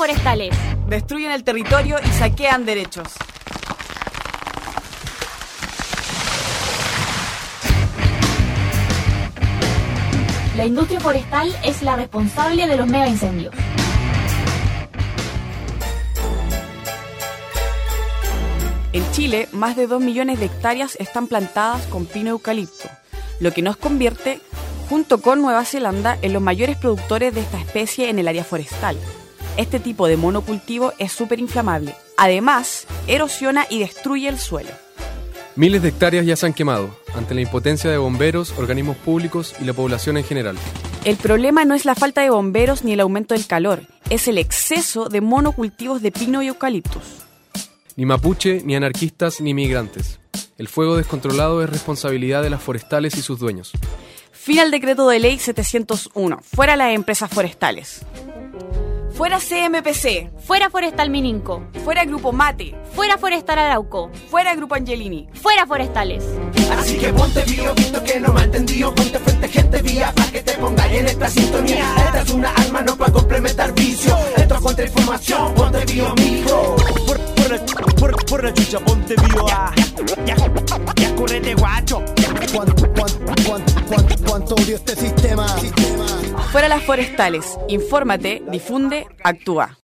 forestales. Destruyen el territorio y saquean derechos. La industria forestal es la responsable de los mega incendios. En Chile, más de 2 millones de hectáreas están plantadas con pino eucalipto, lo que nos convierte, junto con Nueva Zelanda, en los mayores productores de esta especie en el área forestal. Este tipo de monocultivo es súper inflamable. Además, erosiona y destruye el suelo. Miles de hectáreas ya se han quemado, ante la impotencia de bomberos, organismos públicos y la población en general. El problema no es la falta de bomberos ni el aumento del calor, es el exceso de monocultivos de pino y eucaliptus. Ni mapuche, ni anarquistas, ni migrantes. El fuego descontrolado es responsabilidad de las forestales y sus dueños. Fin al decreto de ley 701. Fuera las empresas forestales. Fuera CMPC. Fuera Forestal Mininco. Fuera Grupo Mate. Fuera Forestal Arauco. Fuera Grupo Angelini. Fuera forestales. Así que ponte vivo, visto que no me ha entendido. Ponte frente gente vía para que te pongáis en esta sintonía. Esta es una arma no para complementar vicio. Esto es contrainformación, ponte vivo, mijo. Por la chucha, ponte vivo. Ya correte, guacho. ¿Cuánto odio este sistema? Fuera las forestales. Infórmate, difunde, actúa.